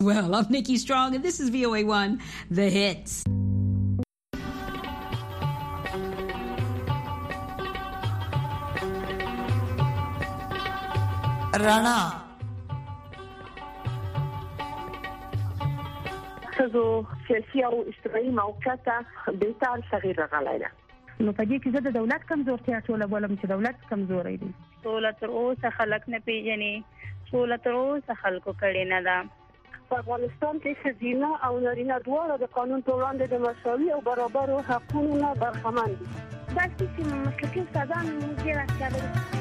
Well, I'm Nikki Strong, and this is VOA1, The Hits. رڼا څو سیاسي او اجتماعي موقعیت بیتار صغیر غلایله نو په دې کې زه د دولت کمزورتیا ټوله بولم چې دولت کمزوري دی. ټوله تر اوسه خلک نه پیژني، ټوله تر اوسه خلکو کړي نه ده. په افغانستان کې ښځینه او نارینه دواړه د قانون په وړاندې د مساوي او برابرو حقونو نه برخمن دي. دا چې مسلکي استادان ډېر اړتیا لري.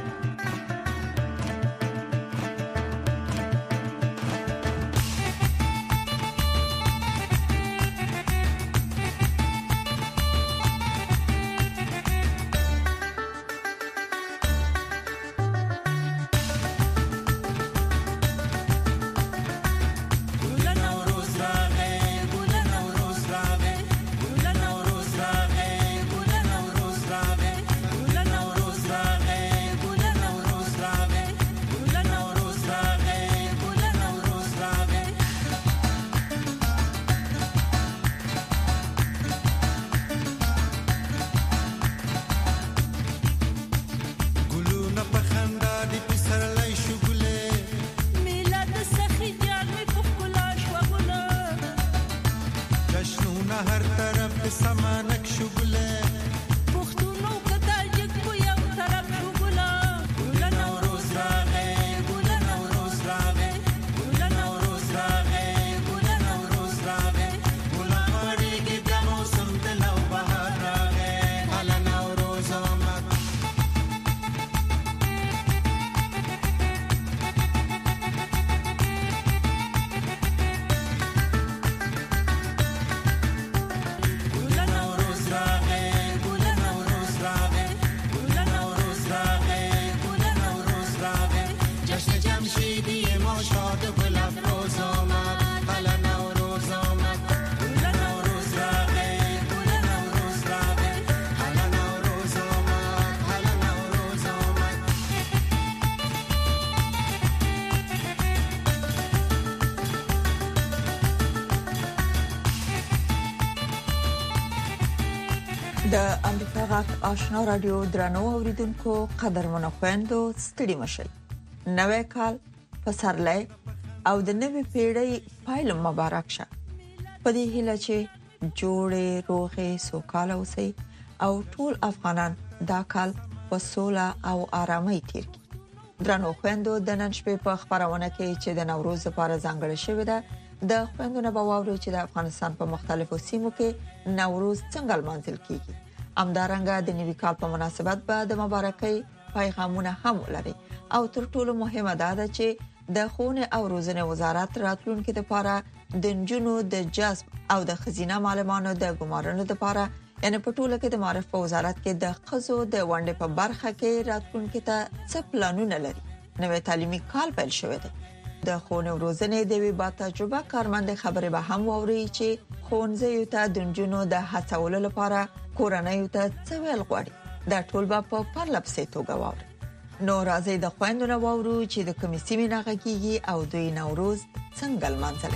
د امریکا غږ آشنا رادیو درنو اوریدونکو قدرمنو خويندو ستړي مشي نوې کال پسرلی او د نوې پیړۍ پایل مبارک شه په دې هیله چې جوړې روغې سوکاله اوسئ او ټول افغانان دا کال په سوله او آرامۍ تیر کړي. درنو خويندو د نن شپې په خبرونه کې چې د نوروز لپاره ځانګړې شوې ده د خويندو نه باور چې د افغانستان په مختلفو سیمو کې نوروز څنګه لمانځل کیږي. همدارنګه د نوي کال په مناسبت به د مبارکۍ پیغامونه هم ولري او تر ټولو مهمه ده چې د ښوونې او روزنې وزارت راتلونکي لپاره د نجونو د جذب او د خزینه معلمانو د ګمارنو لپاره یعنی په ټوله کې د معرفت په وزارت کې د خزو د ونډې په برخه کې راتلونکي ته څه پلانونه لري. نوې تعلیمي کال پیل شوی دی. د ښوونې او روزنې د وی با تجربه کارمند خبرې به هم ووري چې ښوونځي ته د نجونو د هڅولو لپاره کورنۍ ته څه ویل غواړي. دا ټول به په پرلپسې توګه ووري. نو راځي د خويندو نه وورو چې د کومې سیمې نه غږیږي او دوی نوروز څنګه لمانځل.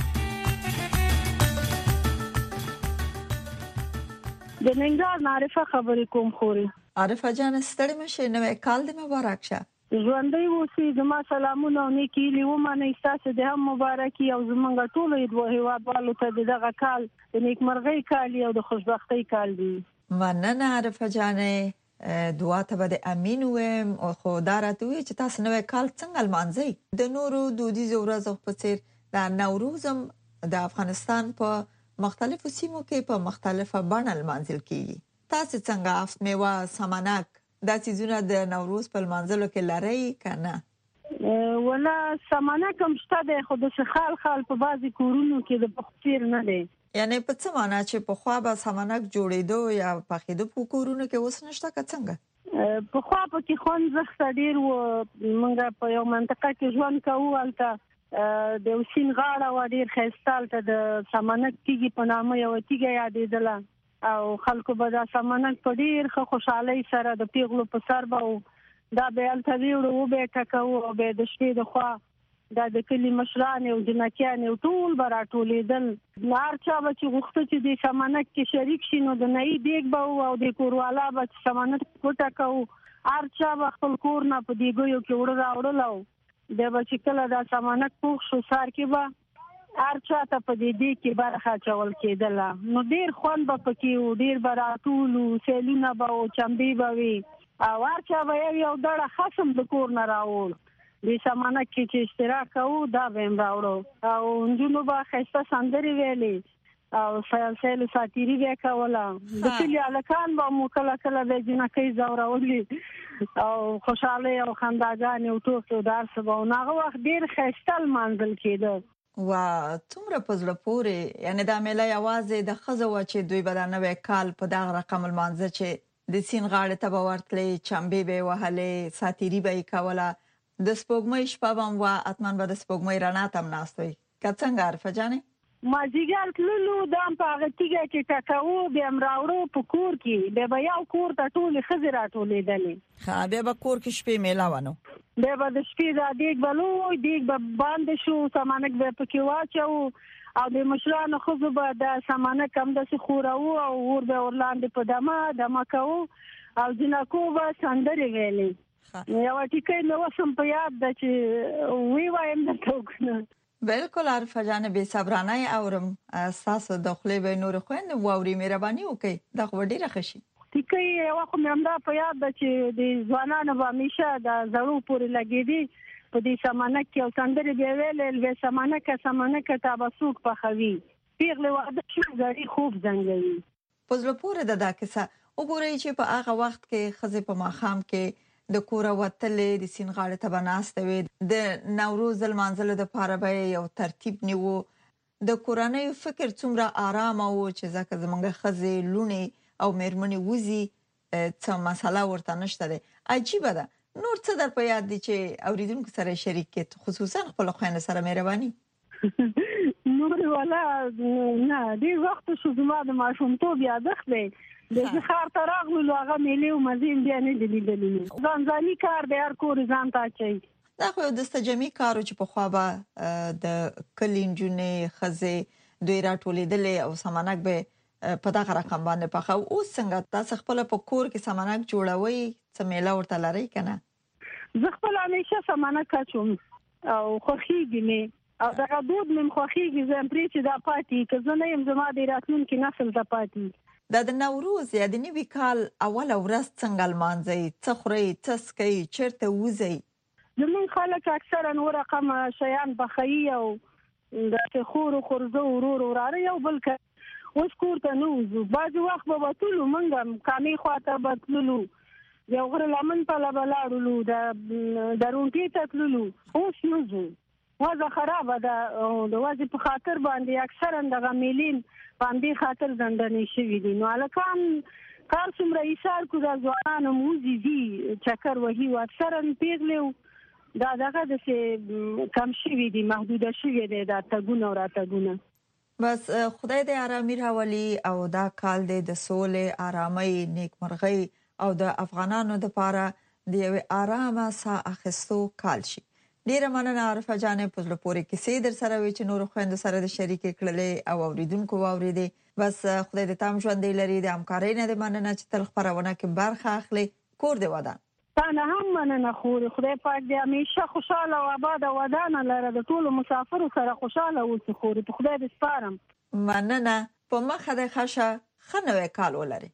د ننګرهار معرفه خبرې کوم خوري. عارفه جان ستړي مشه نوې کال دې مبارک شه. ژوندۍ اوسئ. زما سلامونه او نیکی لیومانه ستاسو د هم مبارکي او زمونږ ټول د هیوادوالو ته دغه کال د نیکمرغۍ کال او د خوشبختۍ کال دی. مننه عارفه جانې دعا ته به امين وم او خدا راته چې تاسو نوې کال څنګه لمانځئ. د نورو دودیزو ورځو په څیر د نوروزم د افغانستان په مختلفو سیمو کې په مختلفه بڼه لمانځل کیږي. تاسو څنګه افت میوه سمنک دا چیزونه د نوروز په لمانځلو کې لري کنه؟ ولا سمنک هم شته د خود څخه خال په بعضي کورونو کې د بختیر نه دی. یعنی په څه معنی چې په خوا به سمنک جوړېدو یا پخېدو په کورونو کې اوس نشته که څنګه؟ په خوا په کې خون زخته ډیر و. موږ په یو منطقه کې ژوند کوو البته د وسین غاړه و ډیر خېستال ته د سمنک کیږي په نامه یو تیګه یادېدله او خلکو به دا سمنک په ډیر خوشحالي سره د پیغلو په سر به دا به الته ویړو به ټکو او به د شپې د خوا دا د کلی مشران او جنکیان او ټول براټولېدل. نار چا به چې غوښته چې د سمانک کې شریک شي نو د نئی دیګ به او د کوروالا به سمانک کوټه کوو. هر چا به خپل کور نه په دیګیو کې وړه راوړل او د به چې کله دا سمانک پوخ شو سار کې به هر چا ته په دیګ کې برخه چول کېدله. نو ډیر خوند به پکې و، ډیر براټولو سیلونه به او چمبې به وي او هر چا به یو ډډه خصم د کور نه راوړ. د سمانک کې چې اشتراک کوو دا به هم راوړو او نجونو به ښایسته سندرې ویلې او سیل ساتیري به یې کوله. د کلي هلکان به مو کله کله د جنکۍ ځورولي او خوشحالۍ او خنداګانې او ټوکې او دا هر څه به و. نو هغه وخت ډېر ښایسته لمانځل کېده. څومره په زړه پورې، یعنې دا میله یوازې د ښځو وه چې دوی به دا نوی کال په دغه رقم لمانځه چې د سیند غاړې ته به ورتلې، چمبې به یې وهلې، ساتیري به یې کوله. د سپوږمۍ شپه به هم وه، حتما به د سپوږمۍ رڼا ته هم ناست وئ. که څنګه عارفه جانې؟ مازدیګر تللو دا هم په هغه تیږه کې ټکوو، بیا هم راوړو په کور کې. بیا به یو کور ته ټولې ښځې راټولېدلې. بیا به کور کې شپې میله وه. نو بیا به د شپې دا دیګ به لوی دیګ به باندې شو، سمانک به پکې واچوو او د مشرانو ښځو به د سمانک همداسې خوروو او اور به ورلاندې په دمه کوو او جنکو به سندرې ویلې. یوه ټیکۍ مې اوس هم په یاد ده چې ووایم درته وکنه. بالکل عارفه جانې، بې صبرانه یې اورم. ستاسو د خولې به یې نورې خویندې واوري، مهرباني وکړئ، دا خو به ډېره ښه شي. ټیکۍ یوه خو مې همدا په یاد ده چې د ځوانانو به همیشه د زړو پورې لګېدي په دې سمانک کې او سندرې بیا ویلې بیا سمانکه تا به څوک پخوي، پیغلې واده شي زړې خوب زنګوي. په زړه پورې ده دا کیسه. وګورئ چې په هغه وخت کې ښځې په ماښام کې د کوره وتلې، د سیند غاړې ته به ناستې وې، د نوروز لمانځلو دپاره به یې یو ترتیب نیوه. د کورنیو فکر څومره آرامه و چې ځکه زموږ ښځې لوڼې او مېرمنې وځي، څه مسله ورته نشته دی. عجیبه ده. نور څه در په یاد دي چې اوریدونکو سره شریک کړئ، خصوصا خپلو خویندو سره مهرباني؟ نور والا نه، ډېر وخت شو زما د ماشومتوب یادښت دی. د ښار ته راغلو هغه میلې او مزې بیا نه دي لیدلې. ځانځاني کار دی، هر کور ځان ته اچوي. دا خو یو دستجمي کار و چې پخوا به د کلي نجونې ښځې دوی راټولېدلې او سمانک به په دغه رقم باندې پخوه. اوس څنګه تاسو خپله په کور کې سمانک جوړوئ؟ څه میله ورته لرئ که نه؟ زه خپله همیشه سمانک اچوم او خوښېږي مې او دغه دود مې خوښېږي. زه یم پرې چې دا پاتې که زه نه یم زما د راتلونکي نسل ته پاتې. دا د نوروز یا د نوي کال اوله ورځ څنګه لمانځئ؟ څه خورئ، څه څکئ، چیرته وځئ؟ زموږ خلک اکثرا اوه رقمه شیان پخوي او داسې خور و خورزه ورور وراره یو بل کوي. اوس کور ته نه وځو. بعضې وخت به تللو، موږ هم کامې خوا ته به تللو، د غره لمن پله به لاړلو، د رونټې ته تللو. اوس نه ځو، وضع خرابه ده. د وضع په خاطر باندې اکثرا دغه میلې په همدې خاطر ځنډنې شوي دي. نو هلکان کار څومره ایثار کړو، دا ځوانان هم وځي ځي چکر وهي و. اکثرا پیغلې دا دغه داسې کم شوي دي، محدوده شوي دی دا تګونه او راتګونه. بس خدای دې آرامي راولي او دا کال دې د سولې، آرامۍ، نیکمرغۍ او د افغانانو دپاره د یوې آرامه ساه اخیستو کال شي. ډیره مننه عارفه جانې، په زړه پورې کیسې در سره وي چې نورو خویندو سره د شریکې کړلې او اوریدونکو واورېدې. بس خدای دې تام ژوندی لري. د همکارۍ نه دې مننه چې تل خپرونه کې برخه اخلي. کور دې ودان. تا نه هم مننه خورې. خدای پاک دې همیشه خوشحاله او آباد او ودانه لره، د ټولو مسافرو سره خوشحاله اوسې خورې. په خدای دې سپارم. مننه. په مخه دې ښه شه، ښه نوی کال ولري.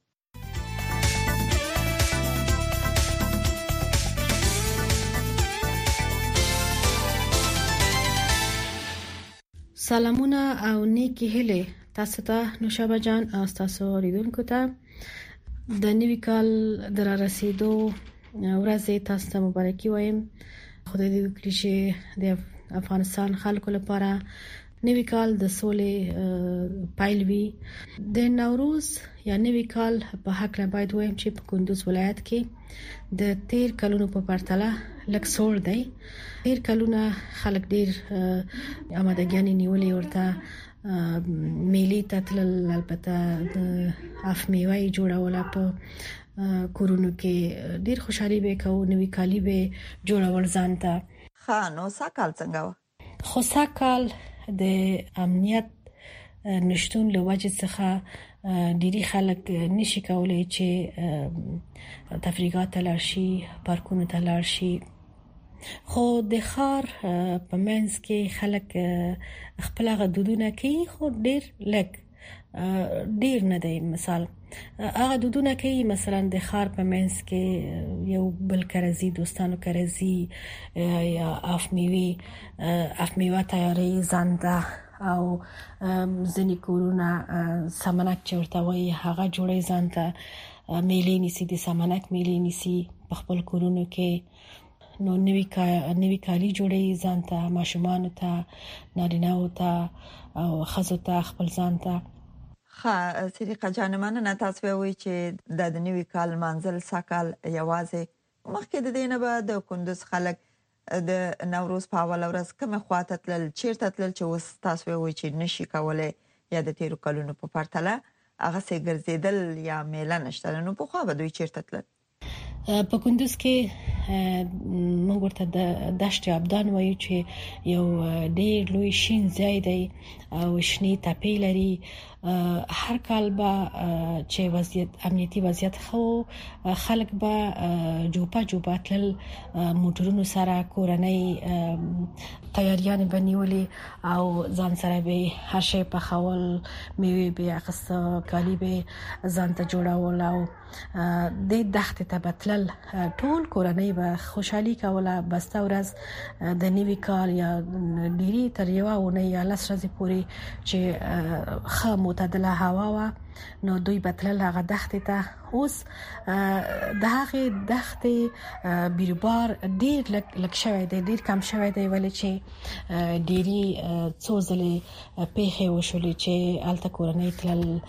سلامونه او نیکی هیلې تاسو ته نوشابه جان او تاسو اوریدونکو ته. د نوي کال د رارسېدو ورځ تاسو ته مبارکي وایم. خدای دې وکړي چې د افغانستان خلکو لپاره نوي کال د سولې پیل وي. د نوروز یا نوي کال په حق نه باید وایم چې په کندوز ولایت کې د تیر کلونو په پرتله لږ سوړ دی. تیر کلونه خلک ډیر آمادګیانې نیولې ورته میلې ته تلل، البته د اف میوه یې جوړوله، په کورونو کې ډیر خوشحالي به کوو، نوي کالي به جوړول ځان ته. ښه، نو سږ کال څنګه و؟ خو ساکال د امنیت نشټون لوجه څخه ډیری خلک نشي کولای چې تفریحات لارشي پارکونو ته لارشي. خو د خار په منځ کې خلک خپل غدودونه کوي خو ډیر نه دی. مثال هغه دودونه کوي مثلا د خار په منځ کې یو بل کرزي دوستانو کرزي یا افمیوه تیاری زنده او ځنې کورونه سمنک چورته وای هغه جوړې ځانته میلې نیسی د سمنک میلې نیسی په خپل کورونو کې. نو نوی کالی جوړې ځانته ماشومان ته نارینه‌و ته او ښځو ته خپل ځانته. صدیقه جان مننه تاسو وایي چې د نوي کال منزل ساکال یوازې مخکې د دینه به د کندوز خلک د نوروز په اول ورځ کومه خواته تل چیرته تل چې وس تاسو وایي چې نشي کولای یا د تیرو کلونو په پرتله هغه سي ګرځیدل یا میله نشته. نو په خو به دوی چیرته تل په کندوز کې موږ ورته د دشت ابدان وایو چې یو ډېر لوی شین ځای دی او شنې تپې لري. هر کال به چې وضعیت امنیتي وضعیت خو خلک به جوپا تل موټرونو سره کورنۍ تیاریان بنیولې او ځان سره به هر شی په خول میوه به اخسته کالی به ځان ته جوړاول او د دښت ته بتل ټول کورنۍ به خوشحالي کوله. بسته ورځ د نیوي کال یا ډيري تر یو اونۍ یا لس ورځې پورې چې خه معتدله هوا وا نو دوی بتل هغه دښت ته. اوس د هغه دښت بیربار ډیر لک شوی دی ډیر کم شوی دی ولې چې ډيري څوزلې پیښې وشولې چې الته کورنۍ تل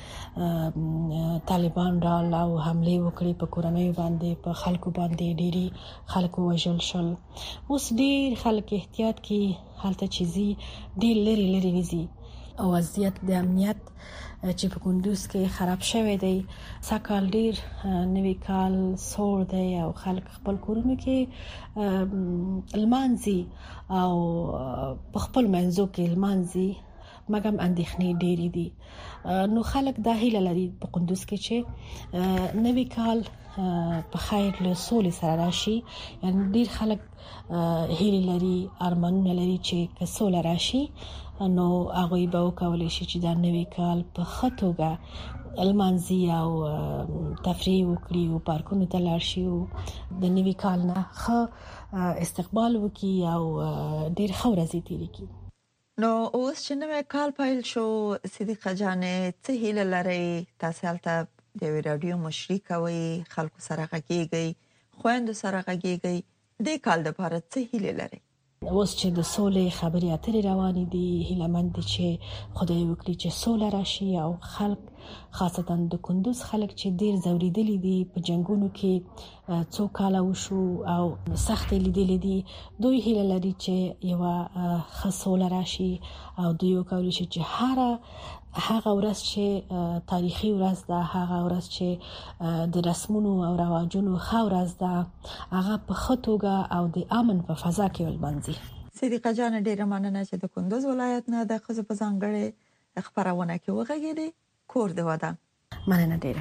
طالبان ډال او حمله وکړي په کورنۍ باندې په خلکو باندې ډيري خلکو وژل شول. اوس ډیر خلک احتیاط کوي هلته چیزي ډیر لري وزي او وضعیت د امنیت چې په کندوز کې خراب شوی دی. ساکال ډیر نوی کال سور دی او خلک خپل کورونو کې المانزي او په خپل منځو کې المانزي مګم اندېښنې ډېری دي. نو خلک دا هیله لري په کندوز کې چې نوی کال په خیر له سولې سره راشي. یعنی ډیر خلک هیله لري ارمانونه لري چې که سوله راشي نو هغه به وکولای شي چې دا نوی کال په خطوګه المانزي او تفریح وکړي او پارکونو ته لاړ شي او د نوی کال نه ښه استقبال وکړي او ډیر ښه ورځې تیرې کړي. نو اوس چې نوی کال پیل شو صدیقه جانې څه هیله لري تاسو هلته د رادیو مشري کوي خلکو سره غږیږي خويندو سره غږیږي د کال د لپاره څه هیله لري؟ اوس چې د سولې خبرې اترې روانې دي هیله مند دي چې خدای وکړي چې سوله راشي او خلک خاصتا د کندوز خلک چې ډیر زوریدلي دي په جنگونو کې څو کاله وشو او سخت لیدلې دي دوی هیله لري چې یو ښه سوله راشي او دوی وکړي چې هغه ورځ چې تاریخي ورځ ده هغه ورځ چې د رسمونو او رواجونو ښه ورځ ده هغه په خطوګه او د امن په فضا کې ولمنځي. صدیقه جان ډیره مننه چې د کندوز ولایت نه د خزو په ځانګړي خبرونه کې وغږیدي. کور دی ودان. مننه ډیره.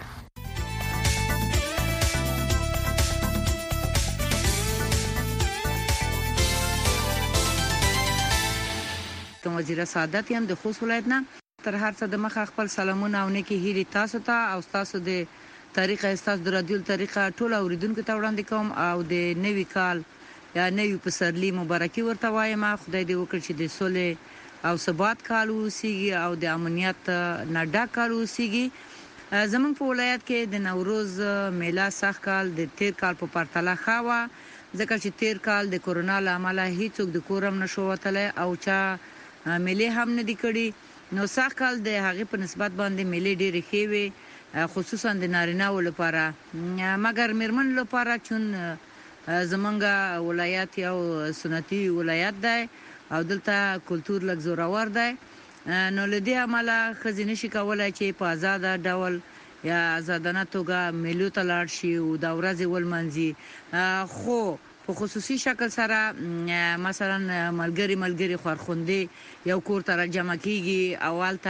کوم وزیر سعادت یم د خوست ولایت نه تر هر څه د مخه خپل سلامونه او نیکی هیلې تاسو ته او تاسو د طریقه استاد د رادیو طریقه ټول اوریدونکو ته وړاندې کوم او د نوي کال یا نوي پسرلی مبارکي ورته وایم. خدای دې وکړي چې د سولې او ثبات کال وسیږي او د امنیت نه ډک کال وسیږي. زمونږ په ولایت کې د نوروز میله سخت کال د تیر کال په پرتله خاوه ځکه چې تیر کال د کورونا لامل هیڅوک د کورم نشو وتلی او چا میله هم نه دی کړی. نو سخت کال د هغه په نسبت باندې میله ډېرې ښې وي خصوصا د نارینه‌و لپاره مګر میرمن لپاره چون زمونږ ولایت یو سنتي ولایت دی او دلته کلچر لږ زورور دی نو لدی عمله خزینه شي کولای چې په آزاد ډول یا آزادانه توګه میلو ته لاړ شي او د ورځې ولمنځي. خو په خصوصي شکل سره مثلا ملګری خورخوندې یو کور ته جمع کیږي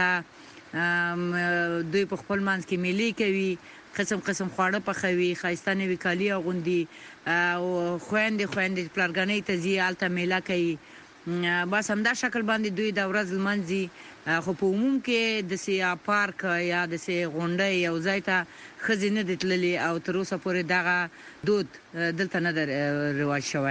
اولته دوی په خپل منځ کې ملي کوي قسم خواړه پخوي خايستانه وکالي غوندي او خويندې پلارګنې ته زیالته میله کوي بس همدا شکل باندې دوی د ورځ منځي خو په عموم کې د سیا پارک یا د سیا غونډه یو ځای ته خزینه دتللی او تر اوسه پورې دغه دود دلته نه رواج شوی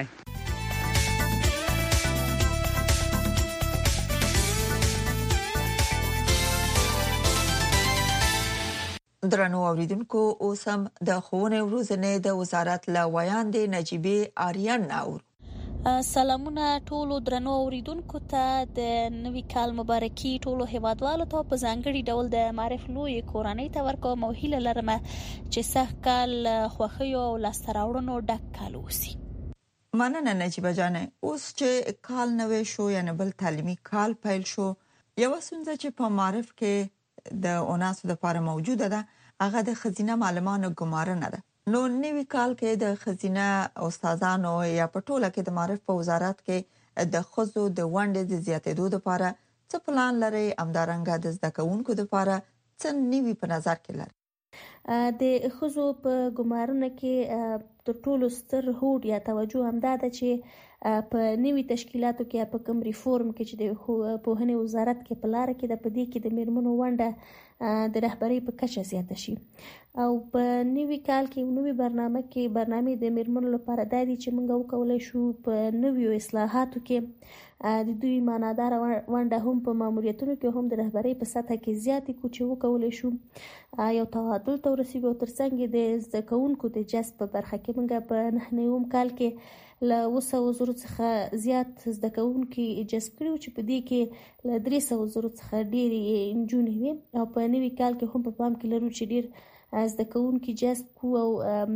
درنو اوریدونکو اوس هم د ښوونې او روزنې د وزارت له ویاندې نجيبه آریان ناور سلامونه ټولو درنو اوریدونکو ته د نوي کال مبارکي ټولو هیوادوالو ته په ځانګړي ډول د معرف لوی کورنۍ ته ورکوم او هیله لرم چې سږ کال خوښي او لاستراوړنو ډک کال وسی مننه نجيبه جان اوس چې کال نوې شو یا بل تعلیمي کال پیل شو یو څنګه چې په معرف کې د اوناسو د لپاره موجوده ده هغه د خزینه معلوماتو ګمارنه ده نو نوی کال کې د خزینه استادانو یا په ټوله کې د معرف په وزارت کې د خزو د وندې د زیاتېدو لپاره څه پلان لري امدارنګه د زده کوونکو لپاره څه نوی په نظر کې لري د خزو په ګمارنه کې د ټولو ستر هوډ یا توجه هم ده چې په نوي تشکیلاتو کې په کوم ریفورم کې چې د پوهنې وزارت کې په لار کې د پدې کې د میرمنو ونډه د رهبری په کچه زیاته شي او په نوي کال کې نوې برنامه د میرمنو لپاره د دې چې موږ وکولای شو په نویو اصلاحاتو کې د دوی معنادار ونډه هم په ماموریتونو کې هم د رهبری په سطح کې زیاتې کو چې وکولای شو یو تعادل ته ورسیږو ترڅنګ د زده کوونکو د جذب په برخه کې موږ په نوم کال کې له 200 څخه زیات زده کوونکي جذب کړو چې په دې کې له 300 څخه ډېری انجونې وي او په نوي کال کې هم په پام کې لرو چې ډېر زده کوونکي جذب کو او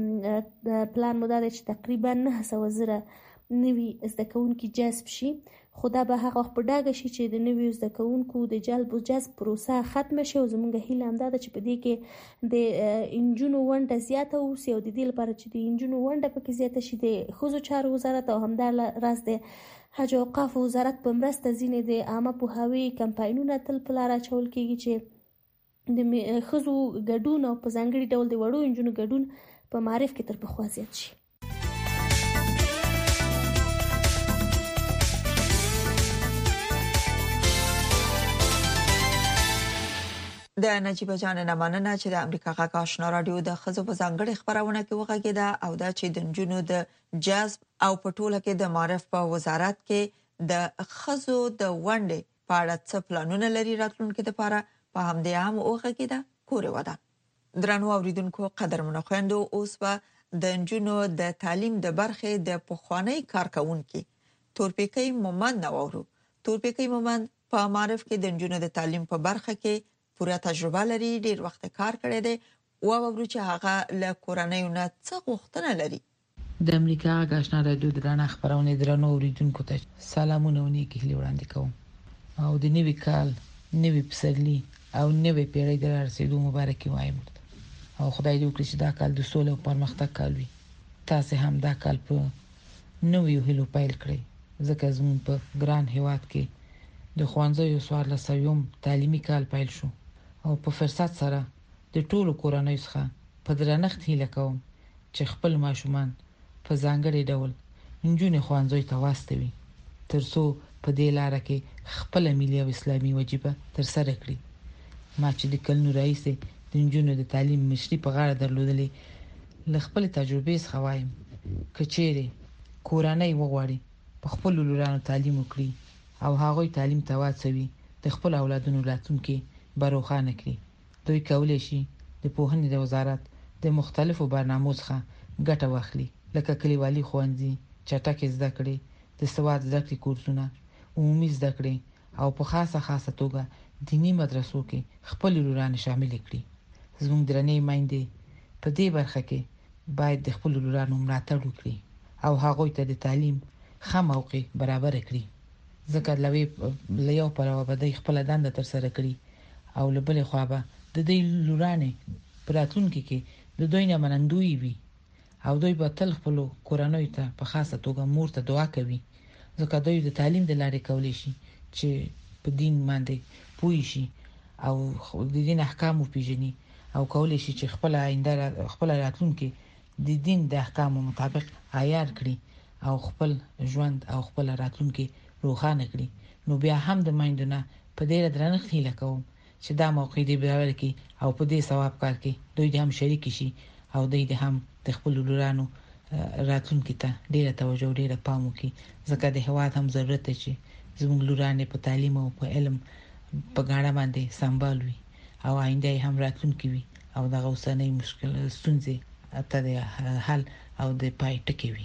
پلان مو دا چې تقریبا 900 نوي زده کوونکي جذب شي خدا به هغه په ډاګه شي چې د نوي زده کوونکو د جلب او جذب پروسه ختم شي او زموږ هیله هم ده چې په دې کې د انجونو ونډه زیاته اوسي او د دې لپاره چې د انجونو ونډه پکې زیاته شي د ښځو چارو وزارت او همدا راز د حج او اوقاف وزارت په مرسته ځینې د عامه پوهاوي کمپاینونه تل په لار اچول کېږي چې د ښځو ګډون او په ځانګړي ډول د وړو انجونو ګډون په معرف کې تر پخوا زیات شي د نجيبه جان مننه چې د امریکا غږ آشنا رادیو د خزو په ځانګړي خبرونه کې وغږیده او دا چې د جنونو د جذب او په ټوله کې د معرف په وزارت کې د خزو د ونډې په اړه څه پلانونه لري راتلونکي لپاره په همدې هم وغږیده کورې وده درنو اوریدونکو قدرمنو خويندو اوس په د جنونو د تعلیم د برخې د پخوانی کارکونکو تورپیکي مومند نوورو تورپیکي مومند په معرف کې د جنونو د تعلیم په برخه کې پوره تجربه لري ډیر وخت کار کړی دی او ورو چې هغه له کورنۍ نه څه غوښتنه لري د امریکا غږ آشنا رادیو درنه خبرونه درنو اوریدونکو ته سلامونه ونیکي هلي وړاندې کوم او د نوي کال نوي پسرلي او نوي پیړۍ د رسیدو مبارکي وایم او خدای دې وکړي چې دا کال د سولې او پرمختګ کال وي تاسو هم دا کال په نوي هلو پیل کړئ ځکه زموږ په ګران هیواد کې د خوانځو سوار لسوم تعلیمي کال پیل شو او په فرصت سره د ټولو کورنۍ څخه په درنښت هیله کوم چې خپل ماشومان په ځانګړي ډول انجونې خوانځوي ته واستوي ترڅو په دې لار کې خپل ملي او اسلامي واجبہ تر سره کړي ما چې د کلونو رئیس د انجونو د تعلیم مشري په غاړه درلودلې ل خپل تجربې څخه وایم کچېره کورنۍ وغواړي په خپل لورانو تعلیم وکړي او هغوی تعلیم ته واڅوي د خپل اولادونو راتلونکي بروخانه کړي دوی کولای شي د پوهنې د وزارت د مختلفو برنامو څخه ګټه واخلي لکه کلیوالي ښوونځي چټک زده کړې د سواد زده کړې کورسونه عمومي زده کړې او په خاصه توګه دینی مدرسو کې خپل لورانه شامل کړي زموږ درنې مایندې په دې برخه کې باید د خپل لورانو ملاتړ وکړي او هغوی ته د تعلیم ښه موقع برابر کړي ځکه لوي لیو پر وبدای خپل دنده تر سره کړي او لبل خو به د دې لورانه پراتونکو کې د دوی نه منندوی وي او دوی په تل خپل کورنۍ ته په خاصه توګه مور ته دعا کوي ځکه دوی د تعلیم د لارې کولای شي چې په دین باندې پوي شي او د دین احکام پیژني او کولای شي چې خپل آینده خپل راتلونکي د دین د احکامو مطابق عیار کړي او خپل ژوند او خپل راتلونکي روښانه کړي. نو بیا هم د مایندونه په ډېر درنښت هیله کوم چې دا موقع دی برابر کړي او په دې ثواب کار کې دوی هم شریک شي او دوی هم د خپل لورانو راتلونکي ته ډېره توجه ډېره پام وکړي ځکه د هواد هم ضرورت دی چې زموږ لورانې په تعلیم او په علم په ګاڼه باندې سمبالوي او آینده هم راتلونکي وي او د اوسنۍ مشکل ستونزې ته د حل او د پای ټکی وي.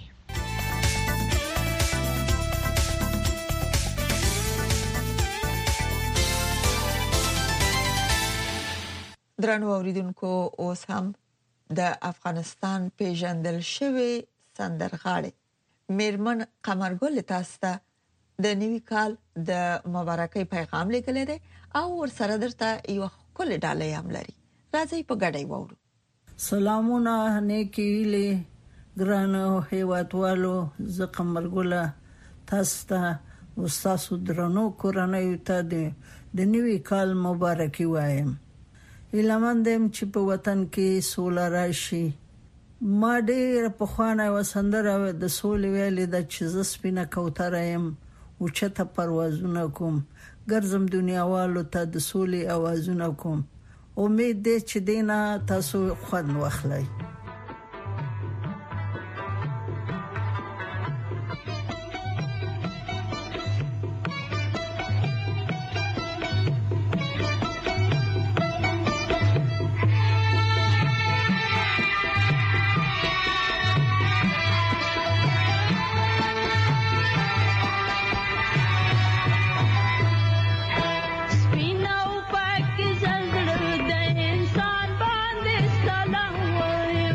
درنو اوریدونکو اوس هم د افغانستان پیژندل شوی سندرغاړي میرمن قمرګل تاسو ته د نیوي کال د مبارکۍ پیغام لیکلی دی او ورسره درته یو کله ډالۍ هم لري. راځي په ګډه وورو. سلامونه نیکی ویلي ګرانو هیوادوالو، زه قمرګل تاسو ته وستاسو درنو کورنۍ ته د نیوي کال مبارکي وایم. ایلمندم چې په وطن کې سوله راشي. ما ډېر په خوانه وسندره د سولې ویلې د چې سپینه کوتره يم او چته پروازونه کوم، ګرځم دنیاوالو ته د سولې اوازونه کوم. امید دې چې دینه تاسو خوند واخلئ. Spin out back is under the inside band is the long way.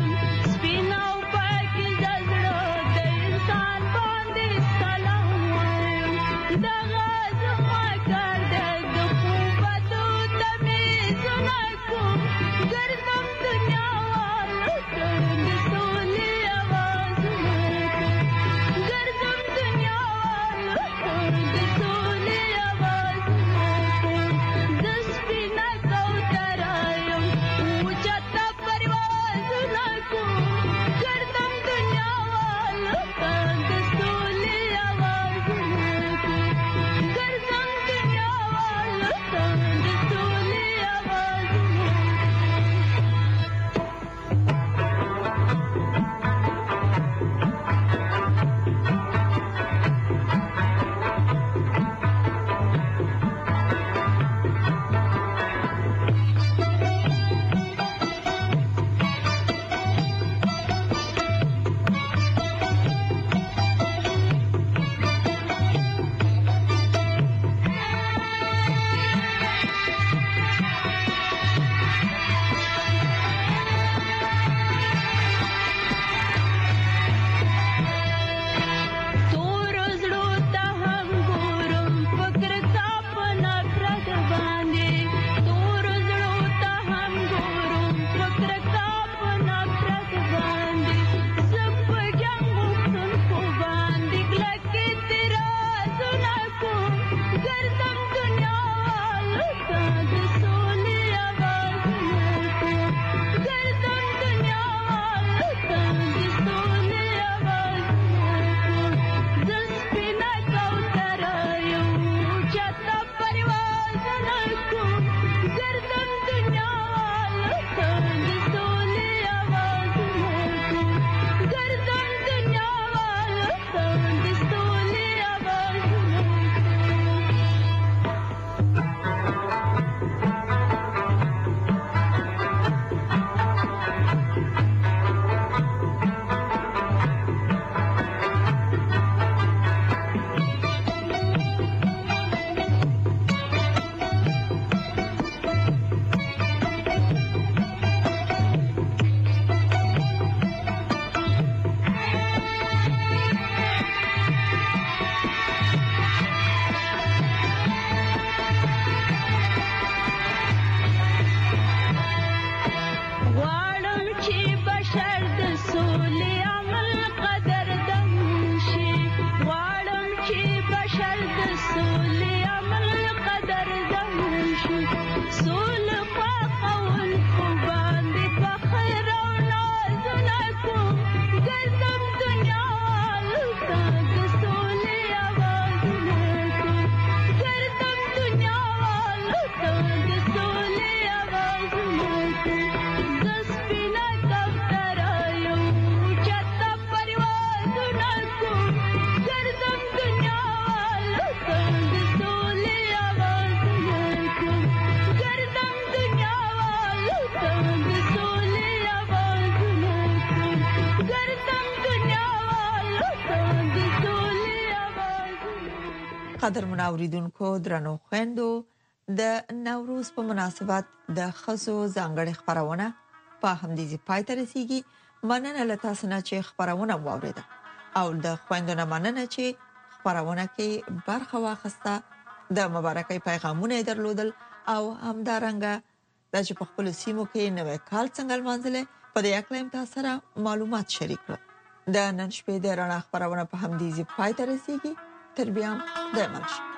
قدر منوریدونکو درنو خويندو د نوروز په مناسبت د خزو ځانګړي خبرونه په همدې پای ته رسیدي. مننه له تاسو نه چې خبرونه واوریده او د خويندو نه مننه چې خبرونه کې برخه واخسته، د مبارکۍ پیغامونه درلودل او همدارنګه د چې په خپل سیمو کې نوې کال څنګه لمانځل په دې اړه تاسو سره معلومات شریک کړل. د نن شپې د رڼا خبرونه په همدې پای ته رسیدي. تر بیا د مرش